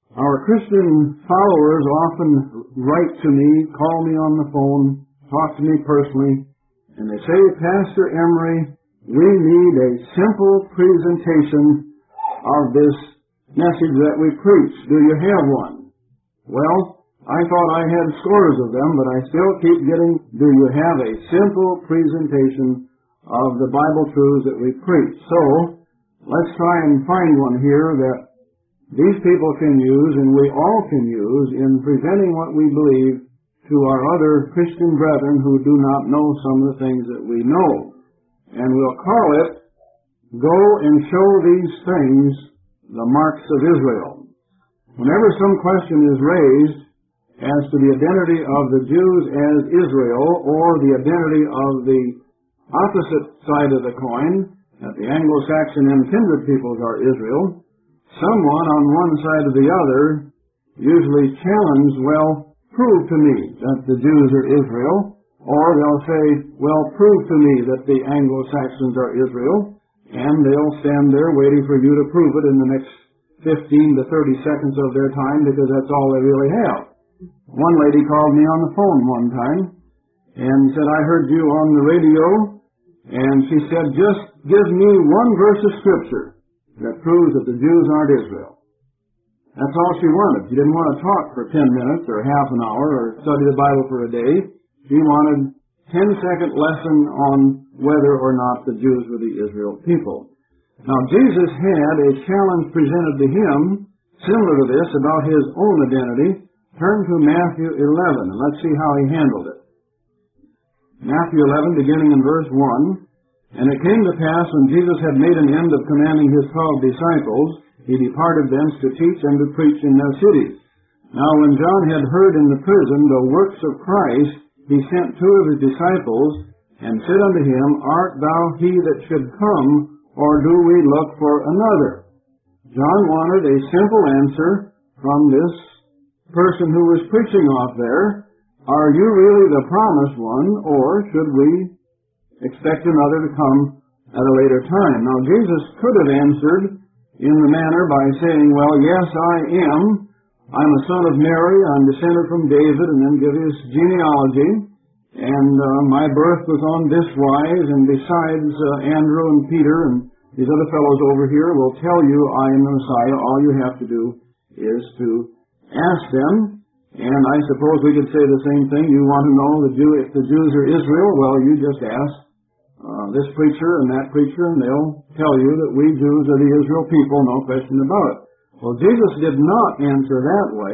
Our Christian followers often write to me, call me on the phone, talk to me personally, and they say, Pastor Emery, we need a simple presentation of this message that we preach. Do you have one? Well, I thought I had scores of them, but I still keep getting, do you have a simple presentation of the Bible truths that we preach? So, let's try and find one here that these people can use and we all can use in presenting what we believe to our other Christian brethren who do not know some of the things that we know. And we'll call it, Go and Show These Things the Marks of Israel. Whenever some question is raised as to the identity of the Jews as Israel or the identity of the opposite side of the coin, that the Anglo-Saxon and kindred peoples are Israel, someone on one side or the other usually challenge, well, prove to me that the Jews are Israel, or they'll say, well, prove to me that the Anglo-Saxons are Israel, and they'll stand there waiting for you to prove it in the next 15 to 30 seconds of their time, because that's all they really have. One lady called me on the phone one time and said, I heard you on the radio, and she said, just give me one verse of Scripture that proves that the Jews aren't Israel. That's all she wanted. She didn't want to talk for 10 minutes or half an hour or study the Bible for a day. She wanted a 10-second lesson on whether or not the Jews were the Israel people. Now, Jesus had a challenge presented to him, similar to this, about his own identity. Turn to Matthew 11, and let's see how he handled it. Matthew 11, beginning in verse 1, And it came to pass, when Jesus had made an end of commanding his 12 disciples, he departed thence to teach and to preach in their cities. Now when John had heard in the prison the works of Christ, he sent 2 of his disciples, and said unto him, Art thou he that should come, or do we look for another? John wanted a simple answer from this person who was preaching off there. Are you really the promised one, or should we expect another to come at a later time? Now, Jesus could have answered in the manner by saying, well, yes, I am. I'm a son of Mary. I'm descended from David, and then give his genealogy. And my birth was on this wise, and besides Andrew and Peter and these other fellows over here will tell you I am the Messiah. All you have to do is to ask them. And I suppose we could say the same thing. You want to know if the Jews are Israel? Well, you just ask this preacher and that preacher, and they'll tell you that we Jews are the Israel people, no question about it. Well, Jesus did not answer that way.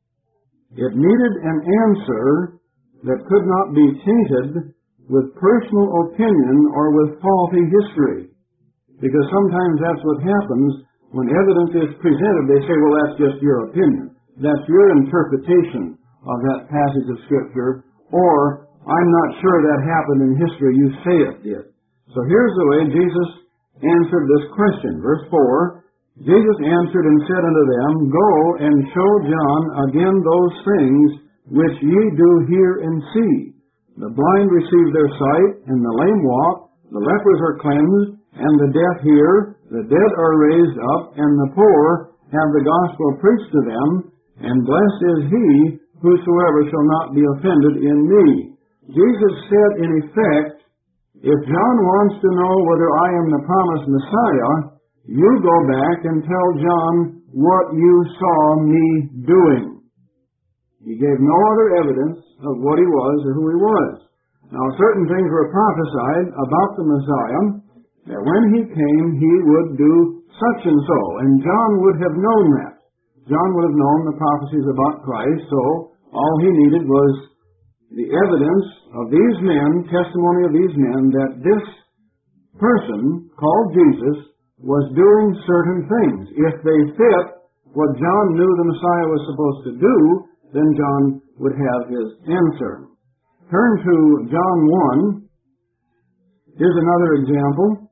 It needed an answer that could not be tainted with personal opinion or with faulty history. Because sometimes that's what happens when evidence is presented. They say, well, that's just your opinion. That's your interpretation of that passage of Scripture, or I'm not sure that happened in history. You say it did. So here's the way Jesus answered this question. Verse 4, Jesus answered and said unto them, Go and show John again those things which ye do hear and see. The blind receive their sight, and the lame walk, the lepers are cleansed, and the deaf hear, the dead are raised up, and the poor have the gospel preached to them, and blessed is he whosoever shall not be offended in me. Jesus said, in effect, if John wants to know whether I am the promised Messiah, you go back and tell John what you saw me doing. He gave no other evidence of what he was or who he was. Now, certain things were prophesied about the Messiah, that when he came, he would do such and so, and John would have known that. John would have known the prophecies about Christ, so all he needed was the evidence of these men, testimony of these men, that this person called Jesus was doing certain things. If they fit what John knew the Messiah was supposed to do, then John would have his answer. Turn to John 1. Here's another example.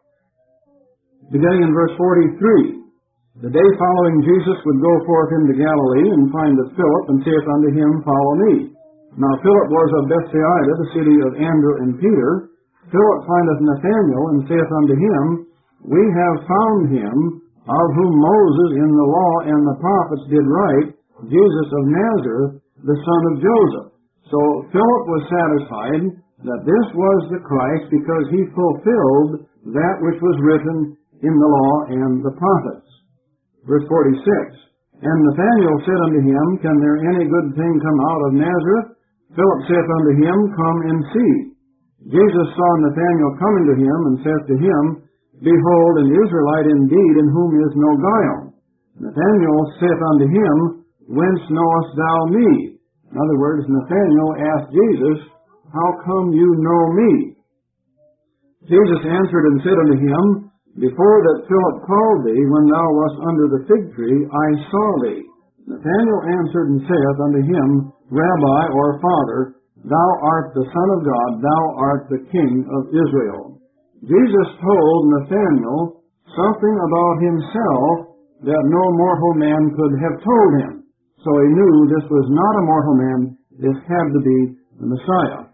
Beginning in verse 43. The day following Jesus would go forth into Galilee, and findeth Philip, and saith unto him, Follow me. Now Philip was of Bethsaida, the city of Andrew and Peter. Philip findeth Nathanael, and saith unto him, We have found him of whom Moses in the law and the prophets did write, Jesus of Nazareth, the son of Joseph. So Philip was satisfied that this was the Christ because he fulfilled that which was written in the law and the prophets. Verse 46, And Nathanael said unto him, Can there any good thing come out of Nazareth? Philip saith unto him, Come and see. Jesus saw Nathanael coming to him, and saith to him, Behold, an Israelite indeed, in whom is no guile. Nathanael saith unto him, Whence knowest thou me? In other words, Nathanael asked Jesus, How come you know me? Jesus answered and said unto him, Before that Philip called thee, when thou wast under the fig tree, I saw thee. Nathanael answered and saith unto him, Rabbi, or Father, thou art the Son of God, thou art the King of Israel. Jesus told Nathanael something about himself that no mortal man could have told him. So he knew this was not a mortal man, this had to be the Messiah.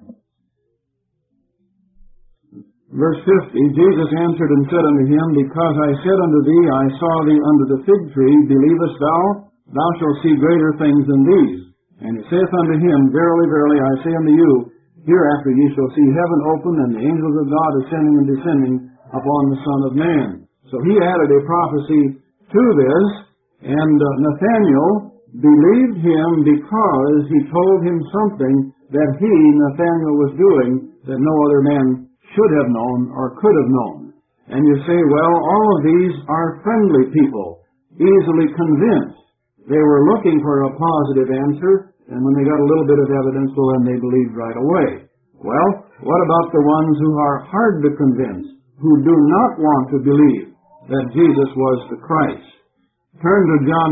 Verse 50, Jesus answered and said unto him, Because I said unto thee, I saw thee under the fig tree, believest thou? Thou shalt see greater things than these. And he saith unto him, Verily, verily, I say unto you, hereafter ye shall see heaven open, and the angels of God ascending and descending upon the Son of Man. So he added a prophecy to this, and Nathanael believed him because he told him something that he, Nathanael, was doing that no other man should have known or could have known. And you say, well, all of these are friendly people, easily convinced. They were looking for a positive answer, and when they got a little bit of evidence, well, then they believed right away. Well, what about the ones who are hard to convince, who do not want to believe that Jesus was the Christ? Turn to John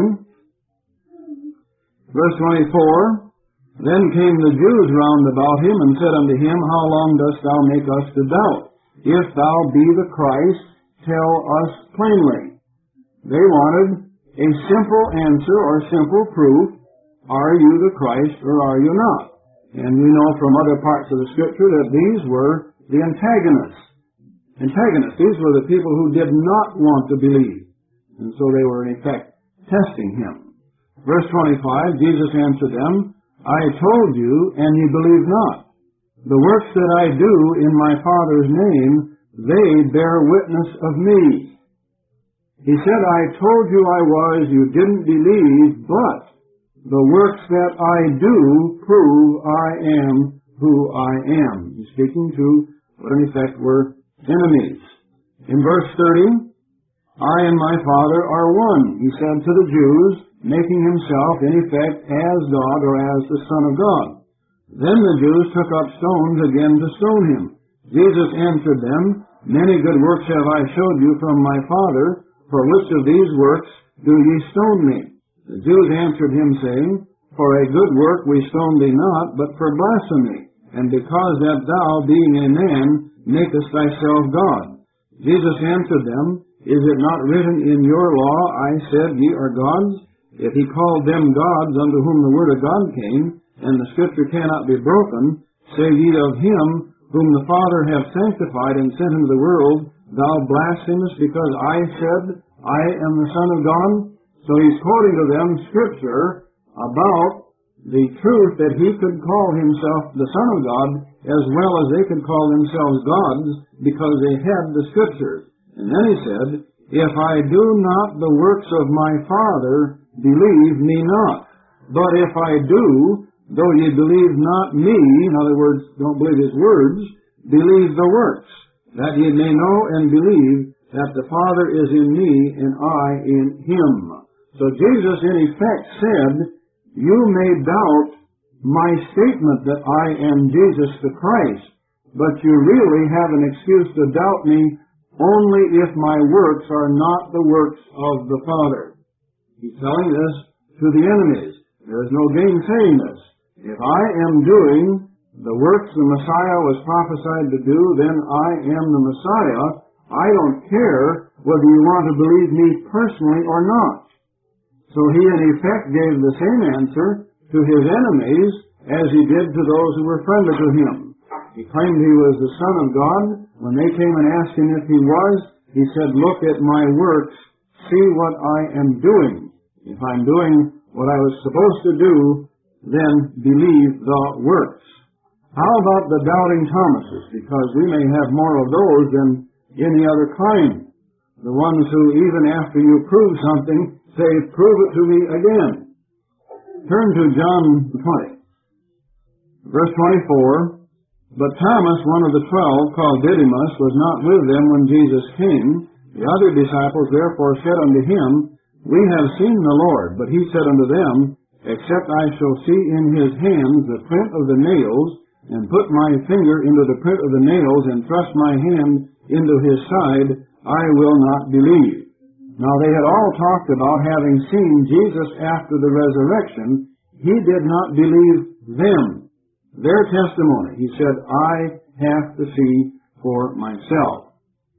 10, verse 24. Then came the Jews round about him, and said unto him, How long dost thou make us to doubt? If thou be the Christ, tell us plainly. They wanted a simple answer or simple proof. Are you the Christ or are you not? And we know from other parts of the Scripture that these were the antagonists. These were the people who did not want to believe. And so they were in effect testing him. Verse 25, Jesus answered them, I told you, and ye believe not. The works that I do in my Father's name, they bear witness of me. He said, I told you I was, you didn't believe, but the works that I do prove I am who I am. He's speaking to what in effect were enemies. In verse 30, I and my Father are one, he said to the Jews, making himself in effect as God or as the Son of God. Then the Jews took up stones again to stone him. Jesus answered them, Many good works have I showed you from my Father. For which of these works do ye stone me? The Jews answered him, saying, For a good work we stone thee not, but for blasphemy, and because that thou, being a man, makest thyself God. Jesus answered them, Is it not written in your law, I said, Ye are gods? If he called them gods unto whom the word of God came, and the Scripture cannot be broken, say ye of him whom the Father hath sanctified and sent into the world, Thou blasphemest because I said, I am the Son of God? So he's quoting to them Scripture about the truth that he could call himself the Son of God, as well as they could call themselves gods, because they had the Scriptures. And then he said, If I do not the works of my Father, believe me not. But if I do, though ye believe not me, in other words, don't believe his words, believe the works, that ye may know and believe that the Father is in me and I in him. So Jesus in effect said, you may doubt my statement that I am Jesus the Christ, but you really have an excuse to doubt me only if my works are not the works of the Father. He's telling this to the enemies. There is no gainsaying this. If I am doing the works the Messiah was prophesied to do, then I am the Messiah. I don't care whether you want to believe me personally or not. So he in effect gave the same answer to his enemies as he did to those who were friendly to him. He claimed he was the Son of God. When they came and asked him if he was, he said, look at my works see what I am doing. If I'm doing what I was supposed to do, then believe the works. How about the doubting Thomases? Because we may have more of those than any other kind. The ones who, even after you prove something, say, prove it to me again. Turn to John 20. Verse 24, But Thomas, one of the 12, called Didymus, was not with them when Jesus came. The other disciples therefore said unto him, We have seen the Lord. But he said unto them, Except I shall see in his hands the print of the nails, and put my finger into the print of the nails, and thrust my hand into his side, I will not believe. Now they had all talked about having seen Jesus after the resurrection. He did not believe them, their testimony. He said, I have to see for myself.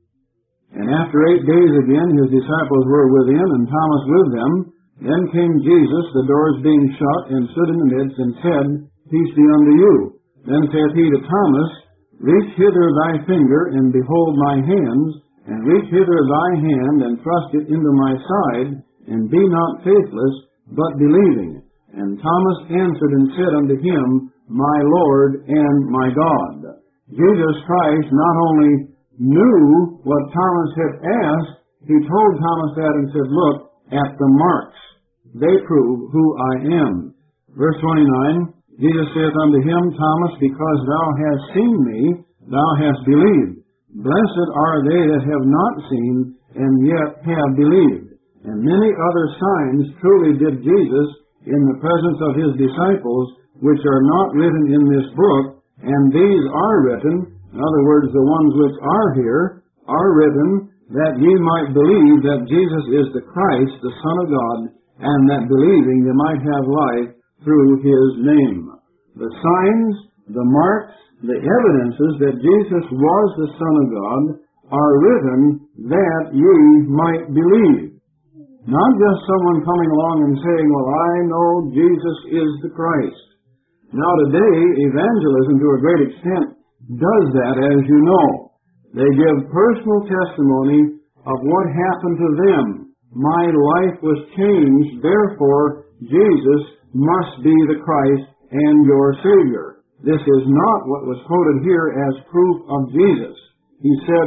And after 8 days again, his disciples were within, and Thomas with them. Then came Jesus, the doors being shut, and stood in the midst, and said, Peace be unto you. Then saith he to Thomas, Reach hither thy finger, and behold my hands, and reach hither thy hand, and thrust it into my side, and be not faithless, but believing. And Thomas answered and said unto him, My Lord and my God. Jesus Christ not only knew what Thomas had asked, he told Thomas that and said, Look at the marks. They prove who I am. Verse 29, Jesus saith unto him, Thomas, because thou hast seen me, thou hast believed. Blessed are they that have not seen, and yet have believed. And many other signs truly did Jesus in the presence of his disciples, which are not written in this book, and these are written, in other words, the ones which are here, are written, that ye might believe that Jesus is the Christ, the Son of God, and that believing ye might have life through his name. The signs, the marks, the evidences that Jesus was the Son of God are written that ye might believe. Not just someone coming along and saying, well, I know Jesus is the Christ. Now today, evangelism to a great extent does that, as you know. They give personal testimony of what happened to them. My life was changed, therefore Jesus must be the Christ and your Savior. This is not what was quoted here as proof of Jesus. He said,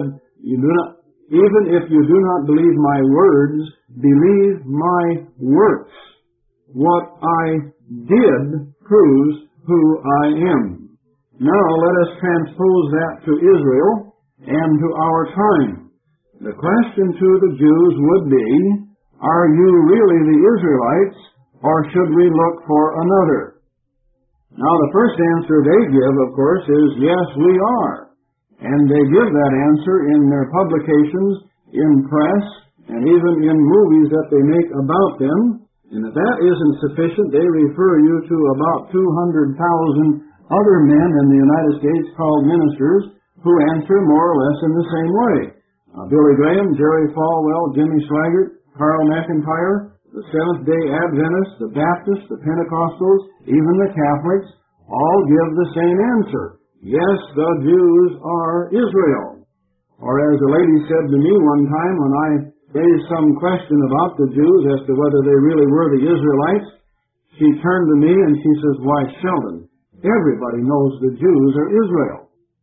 even if you do not believe my words, believe my works. What I did proves who I am. Now let us transpose that to Israel and to our time. The question to the Jews would be, are you really the Israelites, or should we look for another? Now the first answer they give, of course, is yes, we are. And they give that answer in their publications, in press, and even in movies that they make about them. And if that isn't sufficient, they refer you to about 200,000 other men in the United States called ministers who answer more or less in the same way. Billy Graham, Jerry Falwell, Jimmy Swaggart, Carl McIntyre, the Seventh-day Adventists, the Baptists, the Pentecostals, even the Catholics, all give the same answer. Yes, the Jews are Israel. Or as a lady said to me one time when I raised some question about the Jews as to whether they really were the Israelites, she turned to me and she says, why, Sheldon, everybody knows the Jews are Israel.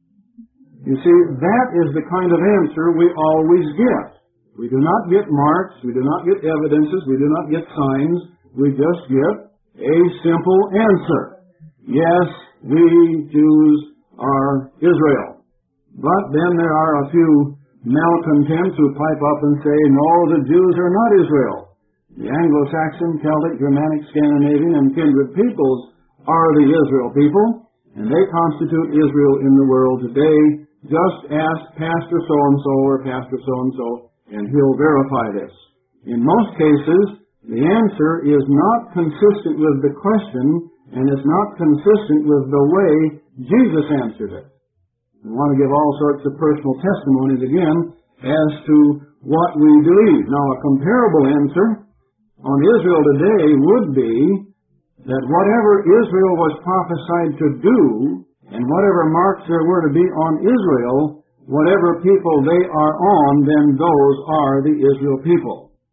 You see, that is the kind of answer we always get. We do not get marks, we do not get evidences, we do not get signs, we just get a simple answer. Yes, we Jews are Israel. But then there are a few malcontents who pipe up and say, no, the Jews are not Israel. The Anglo-Saxon, Celtic, Germanic, Scandinavian, and kindred peoples are the Israel people, and they constitute Israel in the world today. Just ask Pastor so-and-so or Pastor so-and-so, and he'll verify this. In most cases, the answer is not consistent with the question, and it's not consistent with the way Jesus answered it. We want to give all sorts of personal testimonies again as to what we believe. Now, a comparable answer on Israel today would be that whatever Israel was prophesied to do, and whatever marks there were to be on Israel, whatever people they are on, then those are the Israel people.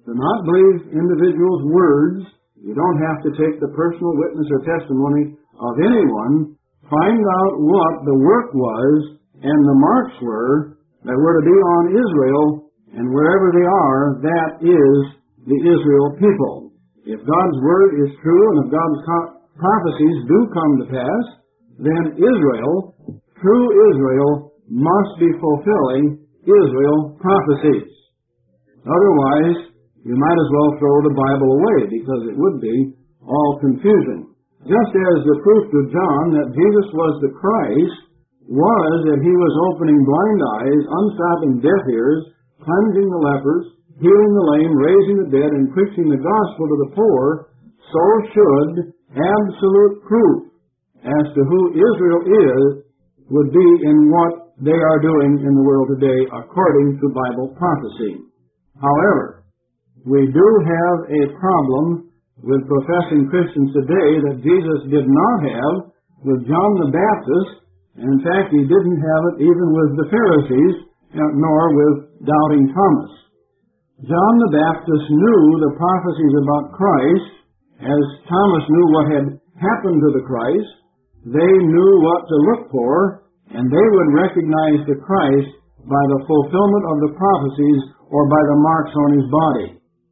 Do not believe individuals' words. You don't have to take the personal witness or testimony of anyone. Find out what the work was and the marks were that were to be on Israel, and wherever they are, that is the Israel people. If God's word is true and if God's prophecies do come to pass, then Israel, true Israel, must be fulfilling Israel prophecies. Otherwise, you might as well throw the Bible away, because it would be all confusion. Just as the proof to John that Jesus was the Christ was that he was opening blind eyes, unstopping deaf ears, cleansing the lepers, healing the lame, raising the dead, and preaching the gospel to the poor, so should absolute proof as to who Israel is would be in what they are doing in the world today according to Bible prophecy. However, we do have a problem with professing Christians today that Jesus did not have with John the Baptist, and in fact he didn't have it even with the Pharisees, nor with doubting Thomas. John the Baptist knew the prophecies about Christ, as Thomas knew what had happened to the Christ. They knew what to look for, and they would recognize the Christ by the fulfillment of the prophecies or by the marks on his body.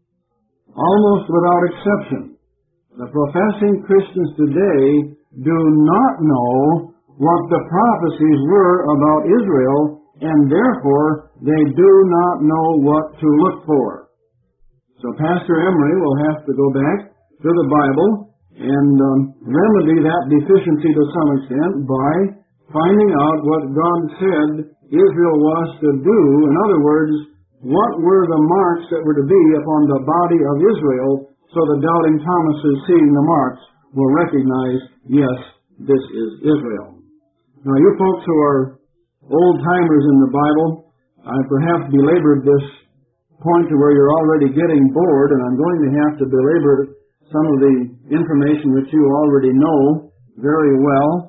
Almost without exception, the professing Christians today do not know what the prophecies were about Israel, and therefore they do not know what to look for. So Pastor Emery will have to go back to the Bible and remedy that deficiency to some extent by finding out what God said Israel was to do. In other words, what were the marks that were to be upon the body of Israel, so the doubting Thomases, seeing the marks, will recognize, yes, this is Israel. Now, you folks who are old-timers in the Bible, I perhaps belabored this point to where you're already getting bored, and I'm going to have to belabor some of the information which you already know very well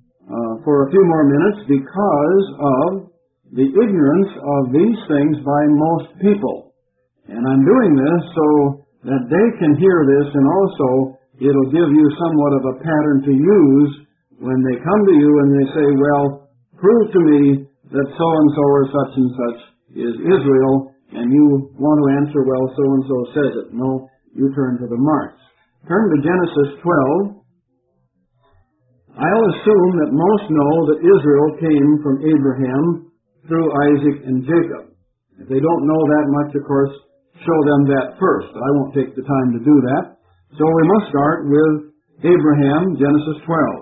for a few more minutes, because of the ignorance of these things by most people. And I'm doing this so that they can hear this, and also it'll give you somewhat of a pattern to use when they come to you and they say, well, prove to me that so-and-so or such and such is Israel, and you want to answer, well, so-and-so says it. No, you turn to the marks. Turn to Genesis 12. I'll assume that most know that Israel came from Abraham through Isaac and Jacob. If they don't know that much, of course, show them that first. But I won't take the time to do that. So we must start with Abraham, Genesis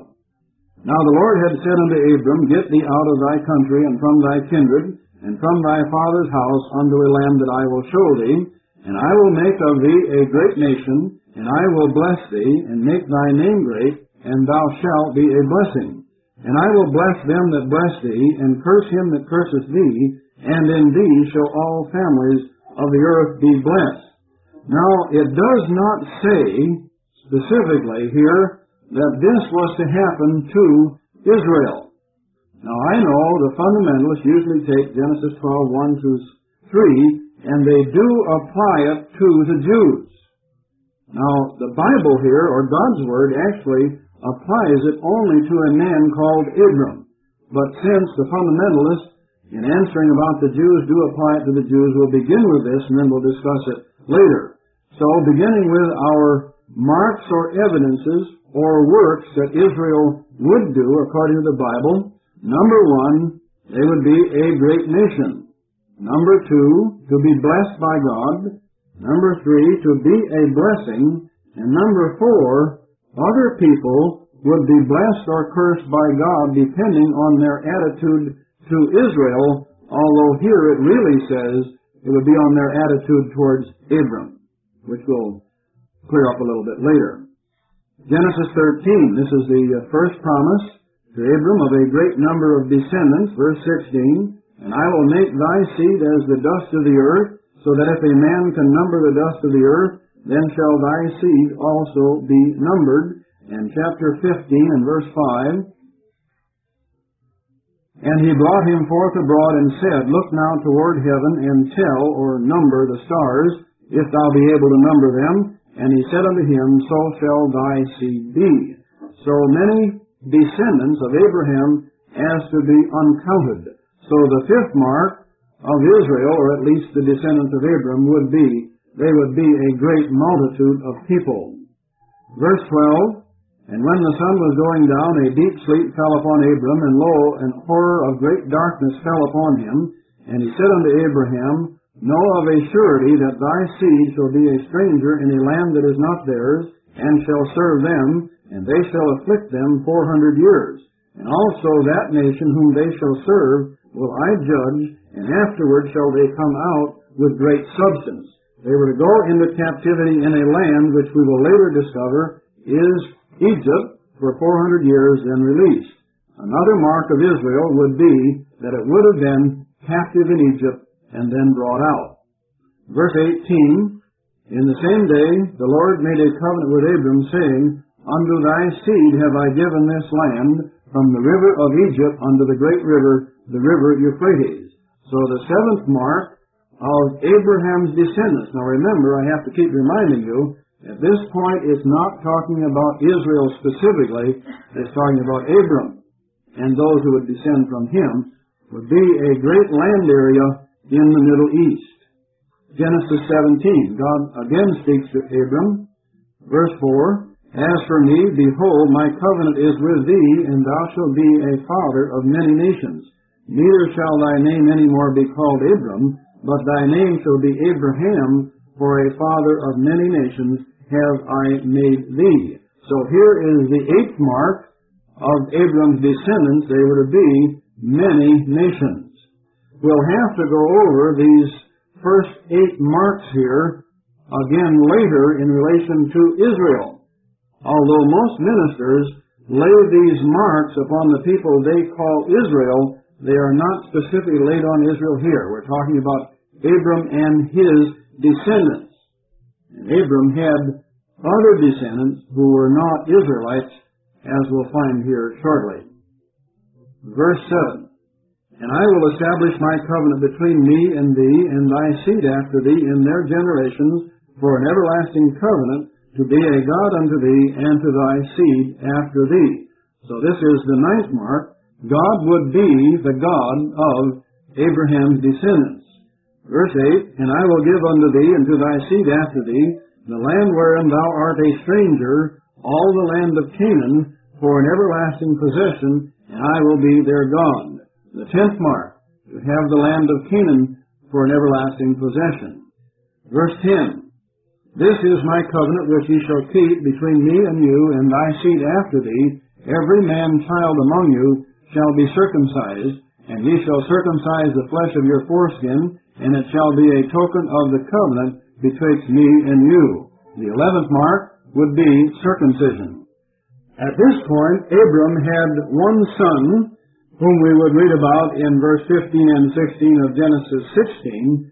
12. Now the Lord had said unto Abram, Get thee out of thy country, and from thy kindred, and from thy father's house, unto a land that I will show thee, and I will make of thee a great nation, and I will bless thee, and make thy name great, and thou shalt be a blessing. And I will bless them that bless thee, and curse him that curseth thee, and in thee shall all families of the earth be blessed. Now, it does not say specifically here that this was to happen to Israel. Now, I know the fundamentalists usually take Genesis 12, 1 through 3, and they do apply it to the Jews. Now, the Bible here, or God's Word, actually applies it only to a man called Abram. But since the fundamentalists, in answering about the Jews, do apply it to the Jews, we'll begin with this, and then we'll discuss it later. So, beginning with our marks or evidences or works that Israel would do according to the Bible, number 1, they would be a great nation. Number 2, to be blessed by God. Number 3, to be a blessing. And number 4, other people would be blessed or cursed by God depending on their attitude to Israel, although here it really says it would be on their attitude towards Abram, which we'll clear up a little bit later. Genesis 13, this is the first promise to Abram of a great number of descendants. Verse 16, And I will make thy seed as the dust of the earth, so that if a man can number the dust of the earth, then shall thy seed also be numbered. And chapter 15 and verse 5, And he brought him forth abroad and said, Look now toward heaven, and tell, or number, the stars, if thou be able to number them. And he said unto him, so shall thy seed be. So many descendants of Abraham as to be uncounted. So the fifth mark of Israel, or at least the descendants of Abram, would be, they would be a great multitude of people. Verse 12, and when the sun was going down, a deep sleep fell upon Abram, and lo, an horror of great darkness fell upon him. And he said unto Abraham, know of a surety that thy seed shall be a stranger in a land that is not theirs, and shall serve them, and they shall afflict them 400 years. And also that nation whom they shall serve will I judge, and afterward shall they come out with great substance. They were to go into captivity in a land which we will later discover is Egypt for 400 years, then released. Another mark of Israel would be that it would have been captive in Egypt and then brought out. Verse 18, in the same day the Lord made a covenant with Abram, saying, unto thy seed have I given this land, from the river of Egypt unto the great river, the river Euphrates. So the seventh mark of Abraham's descendants. Now remember, I have to keep reminding you, at this point it's not talking about Israel specifically, it's talking about Abram. And those who would descend from him would be a great land area in the Middle East. Genesis 17, God again speaks to Abram. Verse 4, as for me, behold, my covenant is with thee, and thou shalt be a father of many nations. Neither shall thy name any more be called Abram, but thy name shall be Abraham, for a father of many nations have I made thee. So here is the eighth mark of Abram's descendants. They were to be many nations. We'll have to go over these first 8 marks here again later in relation to Israel. Although most ministers lay these marks upon the people they call Israel, they are not specifically laid on Israel here. We're talking about Abram and his descendants. And Abram had other descendants who were not Israelites, as we'll find here shortly. Verse 7, and I will establish my covenant between me and thee and thy seed after thee in their generations for an everlasting covenant, to be a God unto thee and to thy seed after thee. So this is the 9th mark. God would be the God of Abraham's descendants. Verse 8, and I will give unto thee and to thy seed after thee the land wherein thou art a stranger, all the land of Canaan, for an everlasting possession, and I will be their God. The 10th mark, to have the land of Canaan for an everlasting possession. Verse 10, this is my covenant which ye shall keep between me and you and thy seed after thee. Every man-child among you shall be circumcised, and ye shall circumcise the flesh of your foreskin, and it shall be a token of the covenant betwixt me and you. The 11th mark would be circumcision. At this point, Abram had one son, whom we would read about in verse 15 and 16 of Genesis 16.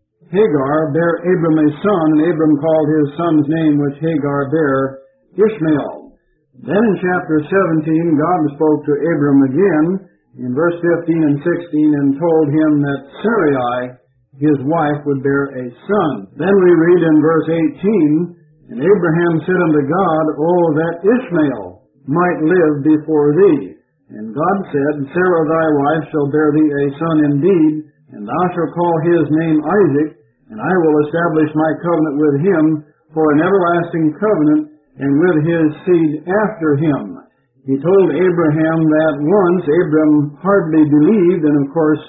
Hagar bare Abram a son, and Abram called his son's name which Hagar bare Ishmael. Then in chapter 17, God spoke to Abram again in verse 15 and 16 and told him that Sarai, his wife, would bear a son. Then we read in verse 18, and Abraham said unto God, oh, that Ishmael might live before thee. And God said, Sarah thy wife shall bear thee a son indeed, and thou shalt call his name Isaac, and I will establish my covenant with him for an everlasting covenant, and with his seed after him. He told Abraham that once. Abram hardly believed, and of course,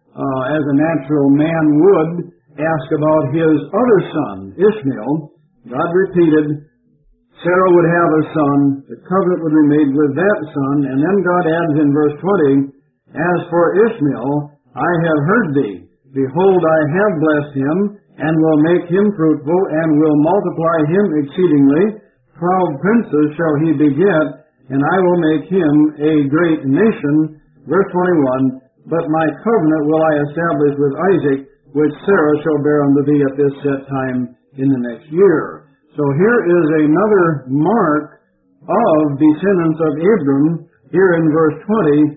as a natural man would, ask about his other son, Ishmael. God repeated, Sarah would have a son, the covenant would be made with that son, and then God adds in verse 20, as for Ishmael, I have heard thee. Behold, I have blessed him, and will make him fruitful, and will multiply him exceedingly. 12 princes shall he beget, and I will make him a great nation. Verse 21, but my covenant will I establish with Isaac, which Sarah shall bear unto thee at this set time in the next year. So here is another mark of descendants of Abram, here in verse 20,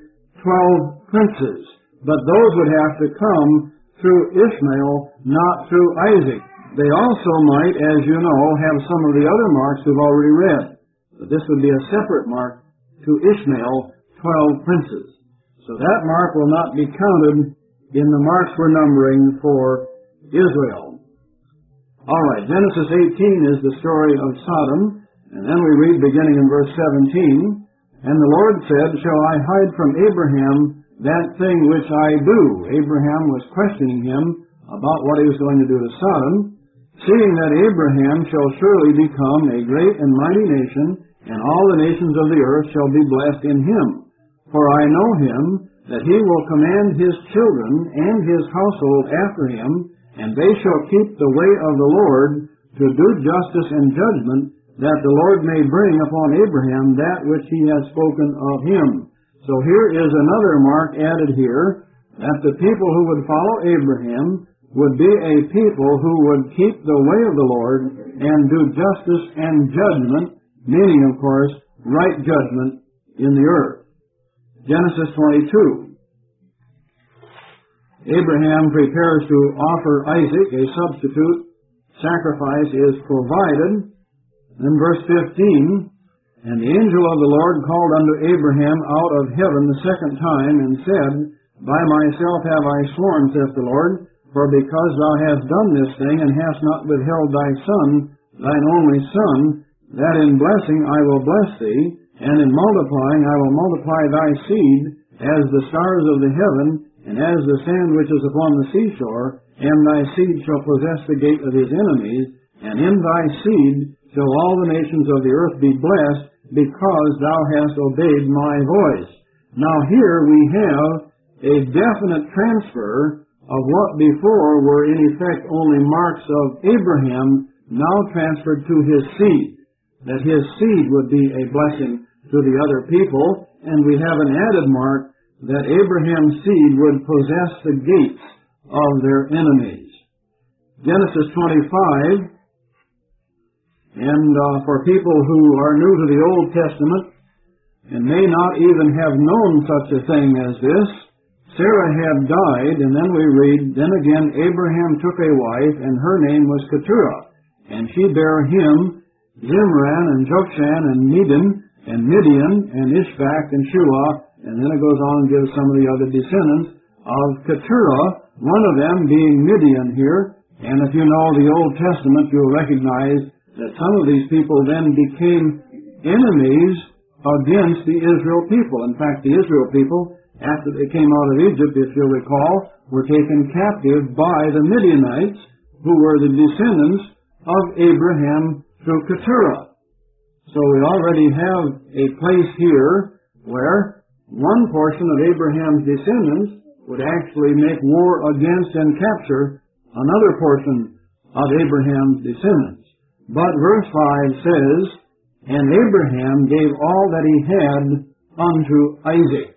12 princes. But those would have to come through Ishmael, not through Isaac. They also might, as you know, have some of the other marks we've already read. But this would be a separate mark to Ishmael, 12 princes. So that mark will not be counted in the marks we're numbering for Israel. All right, Genesis 18 is the story of Sodom, and then we read beginning in verse 17, "And the Lord said, Shall I hide from Abraham that thing which I do?" Abraham was questioning him about what he was going to do to Sodom. "Seeing that Abraham shall surely become a great and mighty nation, and all the nations of the earth shall be blessed in him. For I know him, that he will command his children and his household after him, and they shall keep the way of the Lord, to do justice and judgment, that the Lord may bring upon Abraham that which he has spoken of him." So here is another mark added here, that the people who would follow Abraham would be a people who would keep the way of the Lord and do justice and judgment, meaning, of course, right judgment in the earth. Genesis 22. Abraham prepares to offer Isaac, a substitute sacrifice is provided. In verse 15, "And the angel of the Lord called unto Abraham out of heaven the second time, and said, By myself have I sworn, saith the Lord, for because thou hast done this thing, and hast not withheld thy son, thine only son, that in blessing I will bless thee, and in multiplying I will multiply thy seed as the stars of the heaven, and as the sand which is upon the seashore, and thy seed shall possess the gate of his enemies, and in thy seed shall all the nations of the earth be blessed, because thou hast obeyed my voice." Now here we have a definite transfer of what before were in effect only marks of Abraham, now transferred to his seed, that his seed would be a blessing to the other people, and we have an added mark that Abraham's seed would possess the gates of their enemies. Genesis 25, and for people who are new to the Old Testament and may not even have known such a thing as this, Sarah had died, and then we read, "Then again Abraham took a wife, and her name was Keturah, and she bare him Zimran, and Jokshan, and Medan, and Midian, and Ishbak, and Shuah," and then it goes on and gives some of the other descendants of Keturah, one of them being Midian here. And if you know the Old Testament, you'll recognize that some of these people then became enemies against the Israel people. In fact, the Israel people, after they came out of Egypt, if you'll recall, were taken captive by the Midianites, who were the descendants of Abraham through Keturah. So we already have a place here where one portion of Abraham's descendants would actually make war against and capture another portion of Abraham's descendants. But verse 5 says, "And Abraham gave all that he had unto Isaac."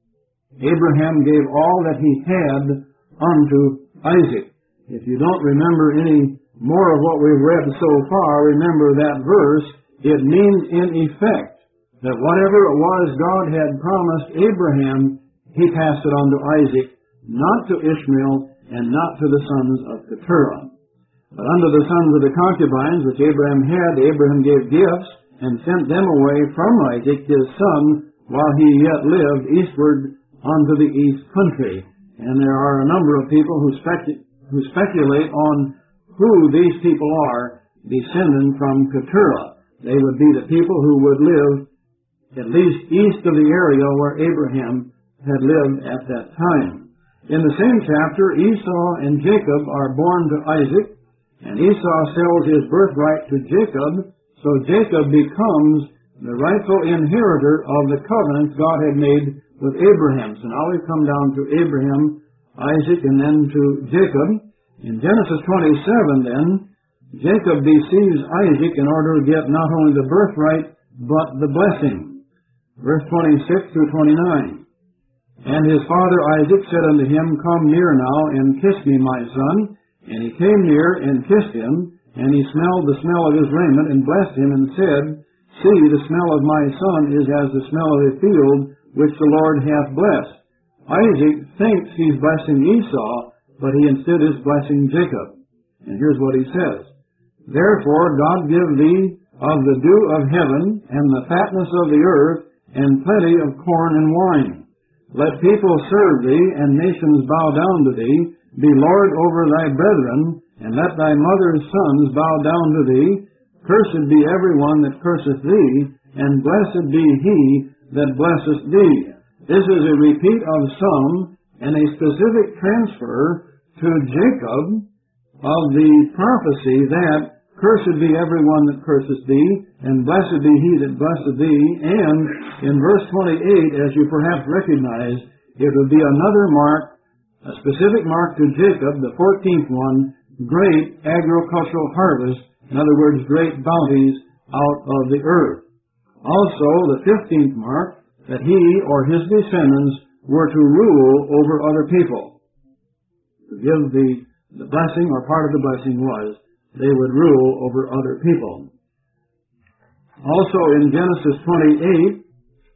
Abraham gave all that he had unto Isaac. If you don't remember any more of what we've read so far, remember that verse. It means in effect that whatever it was God had promised Abraham, he passed it on to Isaac, not to Ishmael, and not to the sons of Keturah. But unto the sons of the concubines which Abraham had, Abraham gave gifts, and sent them away from Isaac his son, while he yet lived, eastward unto the east country. And there are a number of people who speculate on who these people are, descending from Keturah. They would be the people who would live at least east of the area where Abraham had lived at that time. In the same chapter, Esau and Jacob are born to Isaac, and Esau sells his birthright to Jacob, so Jacob becomes the rightful inheritor of the covenants God had made with Abraham. So now we've come down to Abraham, Isaac, and then to Jacob. In Genesis 27, then, Jacob deceives Isaac in order to get not only the birthright, but the blessing. Verse 26 through 29. "And his father Isaac said unto him, Come near now, and kiss me, my son. And he came near and kissed him, and he smelled the smell of his raiment, and blessed him, and said, See, the smell of my son is as the smell of a field which the Lord hath blessed. Isaac thinks he's blessing Esau, but he instead is blessing Jacob. And here's what he says. Therefore God give thee of the dew of heaven, and the fatness of the earth, and plenty of corn and wine. Let people serve thee, and nations bow down to thee. Be Lord over thy brethren, and let thy mother's sons bow down to thee. Cursed be every one that curseth thee, and blessed be he that blesseth thee. This is a repeat of some, and a specific transfer to Jacob of the prophecy that cursed be every one that curseth thee, and blessed be he that blesseth thee. And in verse 28, as you perhaps recognize, it would be another mark, a specific mark to Jacob, the 14th one, great agricultural harvest, in other words, great bounties out of the earth. Also, the 15th mark, that he or his descendants were to rule over other people. To give the blessing, or part of the blessing was, they would rule over other people. Also in Genesis 28,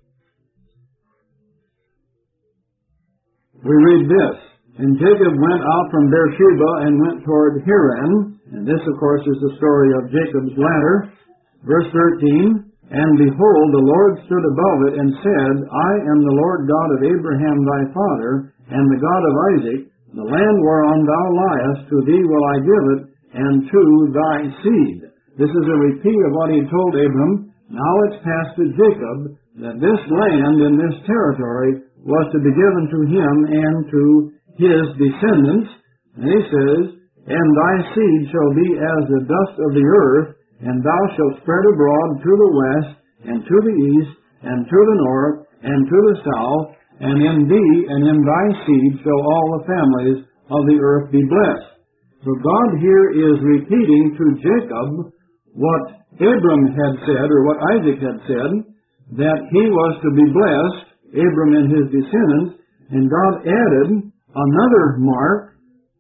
we read this. And Jacob went out from Beersheba and went toward Haran. And this, of course, is the story of Jacob's ladder. Verse 13, And behold, the Lord stood above it and said, I am the Lord God of Abraham thy father, and the God of Isaac. The land whereon thou liest, to thee will I give it, and to thy seed. This is a repeat of what he told Abram. Now it's passed to Jacob that this land and this territory was to be given to him and to his descendants. And he says, And thy seed shall be as the dust of the earth, and thou shalt spread abroad to the west, and to the east, and to the north, and to the south, and in thee and in thy seed shall all the families of the earth be blessed. So God here is repeating to Jacob what Abram had said, or what Isaac had said, that he was to be blessed, Abram and his descendants, and God added another mark,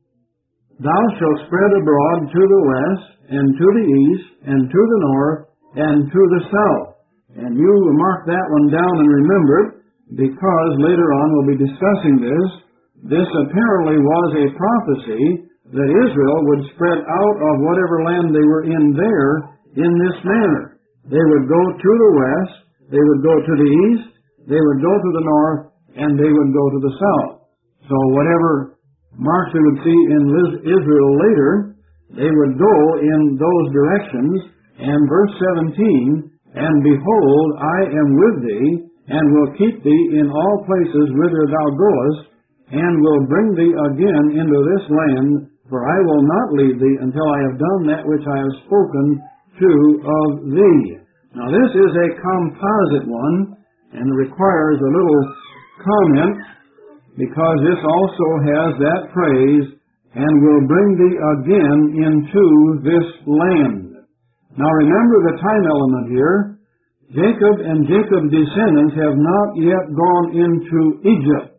Thou shalt spread abroad to the west, and to the east, and to the north, and to the south. And you mark that one down and remember it, because later on we'll be discussing this. This apparently was a prophecy that Israel would spread out of whatever land they were in there in this manner. They would go to the west, they would go to the east, they would go to the north, and they would go to the south. So whatever marks we would see in Israel later, they would go in those directions. And verse 17, And behold, I am with thee, and will keep thee in all places whither thou goest, and will bring thee again into this land, for I will not leave thee until I have done that which I have spoken to of thee. Now this is a composite one, and requires a little comment, because this also has that phrase, and will bring thee again into this land. Now remember the time element here. Jacob and Jacob's descendants have not yet gone into Egypt.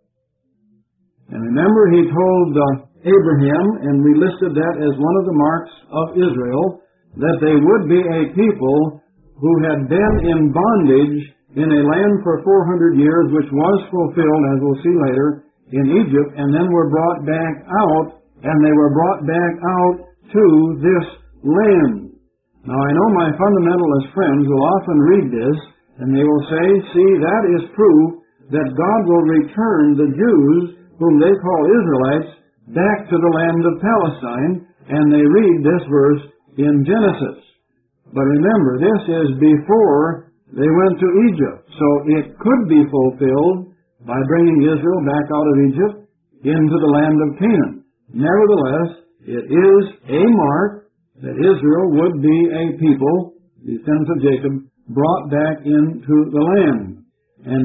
And remember he told Abraham, and we listed that as one of the marks of Israel, that they would be a people who had been in bondage in a land for 400 years, which was fulfilled, as we'll see later, in Egypt, and then were brought back out, and they were brought back out to this land. Now, I know my fundamentalist friends will often read this, and they will say, see, that is proof that God will return the Jews, whom they call Israelites, back to the land of Palestine, and they read this verse in Genesis. But remember, this is before they went to Egypt, so it could be fulfilled by bringing Israel back out of Egypt into the land of Canaan. Nevertheless, it is a mark that Israel would be a people, the descendants of Jacob, brought back into the land. And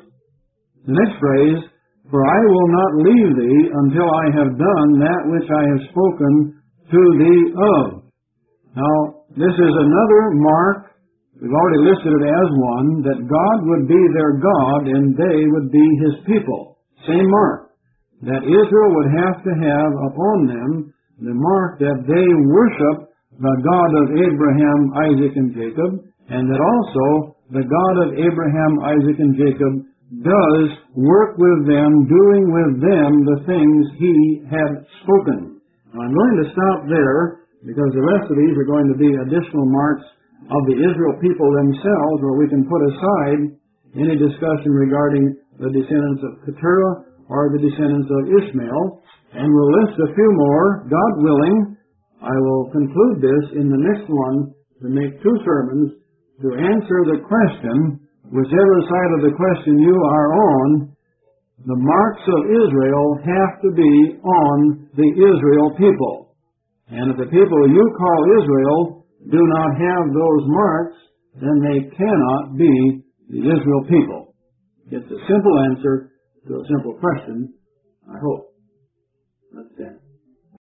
the next phrase, For I will not leave thee until I have done that which I have spoken to thee of. Now, this is another mark, we've already listed it as one, that God would be their God and they would be His people. Same mark. That Israel would have to have upon them the mark that they worship the God of Abraham, Isaac, and Jacob, and that also the God of Abraham, Isaac, and Jacob does work with them, doing with them the things He had spoken. Now, I'm going to stop there because the rest of these are going to be additional marks of the Israel people themselves, where we can put aside any discussion regarding the descendants of Keturah or the descendants of Ishmael, and we'll list a few more. God willing, I will conclude this in the next one to make 2 sermons to answer the question, whichever side of the question you are on. The marks of Israel have to be on the Israel people. And if the people you call Israel do not have those marks, then they cannot be the Israel people. It's a simple answer to a simple question, I hope. Let's stand.